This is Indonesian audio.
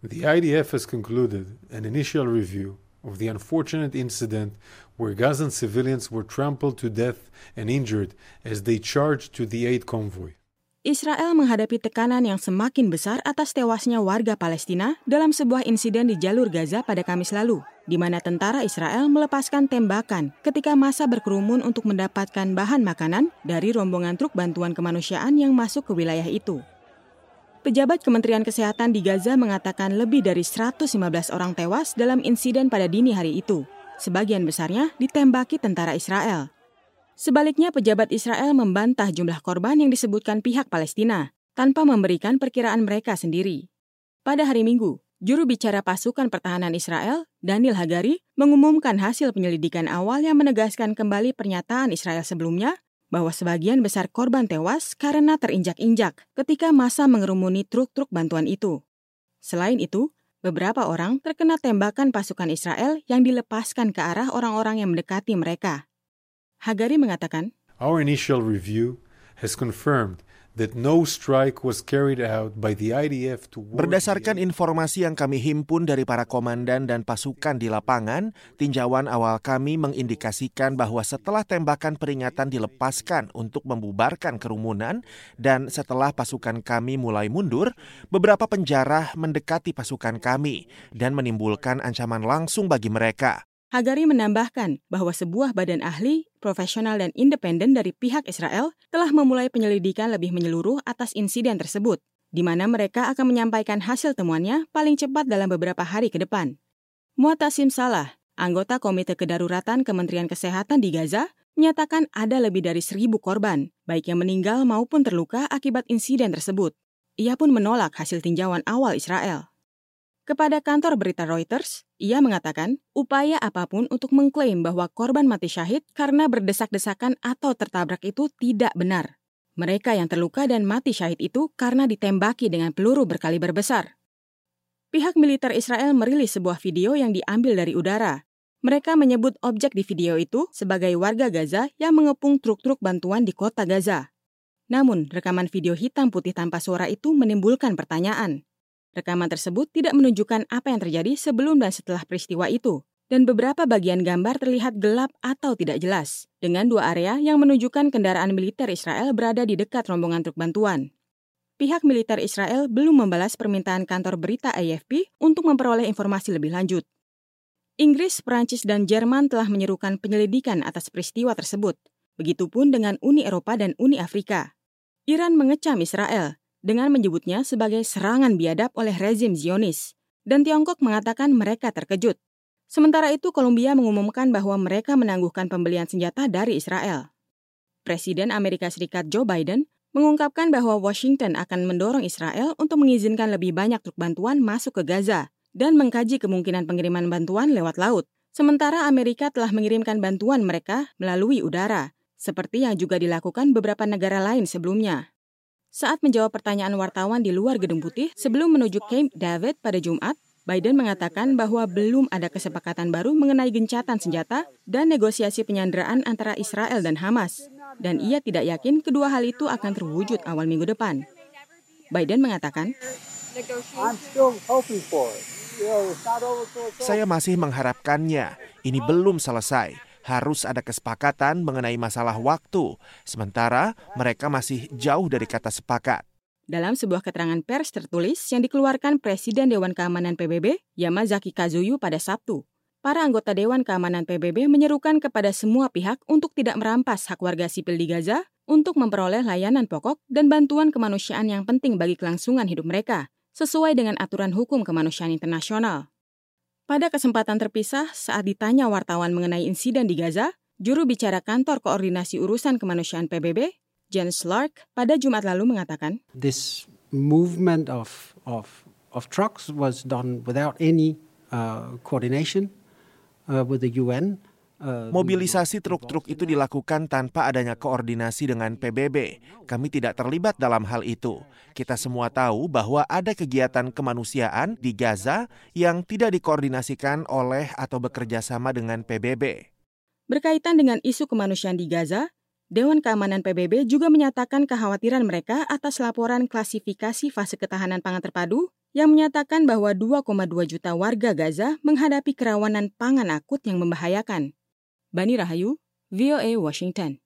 The IDF has concluded an initial review of the unfortunate incident where Gazan civilians were trampled to death and injured as they charged to the aid convoy. Israel menghadapi tekanan yang semakin besar atas tewasnya warga Palestina dalam sebuah insiden di jalur Gaza pada Kamis lalu, di mana tentara Israel melepaskan tembakan ketika massa berkerumun untuk mendapatkan bahan makanan dari rombongan truk bantuan kemanusiaan yang masuk ke wilayah itu. Pejabat Kementerian Kesehatan di Gaza mengatakan lebih dari 115 orang tewas dalam insiden pada dini hari itu. Sebagian besarnya ditembaki tentara Israel. Sebaliknya, pejabat Israel membantah jumlah korban yang disebutkan pihak Palestina, tanpa memberikan perkiraan mereka sendiri. Pada hari Minggu, juru bicara pasukan pertahanan Israel, Daniel Hagari, mengumumkan hasil penyelidikan awal yang menegaskan kembali pernyataan Israel sebelumnya, bahwa sebagian besar korban tewas karena terinjak-injak ketika massa mengerumuni truk-truk bantuan itu. Selain itu, beberapa orang terkena tembakan pasukan Israel yang dilepaskan ke arah orang-orang yang mendekati mereka. Hagari mengatakan, Our initial review has confirmed that no strike was carried out by the IDF toward... Berdasarkan informasi yang kami himpun dari para komandan dan pasukan di lapangan, tinjauan awal kami mengindikasikan bahwa setelah tembakan peringatan dilepaskan untuk membubarkan kerumunan dan setelah pasukan kami mulai mundur, beberapa penjara mendekati pasukan kami dan menimbulkan ancaman langsung bagi mereka. Hagari menambahkan bahwa sebuah badan ahli, profesional dan independen dari pihak Israel telah memulai penyelidikan lebih menyeluruh atas insiden tersebut, di mana mereka akan menyampaikan hasil temuannya paling cepat dalam beberapa hari ke depan. Mu'tasim Salah, anggota Komite Kedaruratan Kementerian Kesehatan di Gaza, menyatakan ada lebih dari 1.000 korban, baik yang meninggal maupun terluka akibat insiden tersebut. Ia pun menolak hasil tinjauan awal Israel. Kepada kantor berita Reuters, ia mengatakan upaya apapun untuk mengklaim bahwa korban mati syahid karena berdesak-desakan atau tertabrak itu tidak benar. Mereka yang terluka dan mati syahid itu karena ditembaki dengan peluru berkaliber besar. Pihak militer Israel merilis sebuah video yang diambil dari udara. Mereka menyebut objek di video itu sebagai warga Gaza yang mengepung truk-truk bantuan di kota Gaza. Namun, rekaman video hitam putih tanpa suara itu menimbulkan pertanyaan. Rekaman tersebut tidak menunjukkan apa yang terjadi sebelum dan setelah peristiwa itu, dan beberapa bagian gambar terlihat gelap atau tidak jelas, dengan dua area yang menunjukkan kendaraan militer Israel berada di dekat rombongan truk bantuan. Pihak militer Israel belum membalas permintaan kantor berita AFP untuk memperoleh informasi lebih lanjut. Inggris, Prancis, dan Jerman telah menyerukan penyelidikan atas peristiwa tersebut, begitupun dengan Uni Eropa dan Uni Afrika. Iran mengecam Israel dengan menyebutnya sebagai serangan biadab oleh rezim Zionis, dan Tiongkok mengatakan mereka terkejut. Sementara itu, Kolombia mengumumkan bahwa mereka menangguhkan pembelian senjata dari Israel. Presiden Amerika Serikat Joe Biden mengungkapkan bahwa Washington akan mendorong Israel untuk mengizinkan lebih banyak truk bantuan masuk ke Gaza dan mengkaji kemungkinan pengiriman bantuan lewat laut. Sementara Amerika telah mengirimkan bantuan mereka melalui udara, seperti yang juga dilakukan beberapa negara lain sebelumnya. Saat menjawab pertanyaan wartawan di luar Gedung Putih sebelum menuju Camp David pada Jumat, Biden mengatakan bahwa belum ada kesepakatan baru mengenai gencatan senjata dan negosiasi penyanderaan antara Israel dan Hamas, dan ia tidak yakin kedua hal itu akan terwujud awal minggu depan. Biden mengatakan, Saya masih mengharapkannya, ini belum selesai. Harus ada kesepakatan mengenai masalah waktu, sementara mereka masih jauh dari kata sepakat. Dalam sebuah keterangan pers tertulis yang dikeluarkan Presiden Dewan Keamanan PBB, Yamazaki Kazuyu pada Sabtu, para anggota Dewan Keamanan PBB menyerukan kepada semua pihak untuk tidak merampas hak warga sipil di Gaza untuk memperoleh layanan pokok dan bantuan kemanusiaan yang penting bagi kelangsungan hidup mereka, sesuai dengan aturan hukum kemanusiaan internasional. Pada kesempatan terpisah saat ditanya wartawan mengenai insiden di Gaza, juru bicara kantor koordinasi urusan kemanusiaan PBB, Jens Lark, pada Jumat lalu mengatakan, This movement of trucks was done without any coordination with the UN. Mobilisasi truk-truk itu dilakukan tanpa adanya koordinasi dengan PBB. Kami tidak terlibat dalam hal itu. Kita semua tahu bahwa ada kegiatan kemanusiaan di Gaza yang tidak dikoordinasikan oleh atau bekerja sama dengan PBB. Berkaitan dengan isu kemanusiaan di Gaza, Dewan Keamanan PBB juga menyatakan kekhawatiran mereka atas laporan klasifikasi fase ketahanan pangan terpadu yang menyatakan bahwa 2,2 juta warga Gaza menghadapi kerawanan pangan akut yang membahayakan. Bani Rahayu, VOA Washington.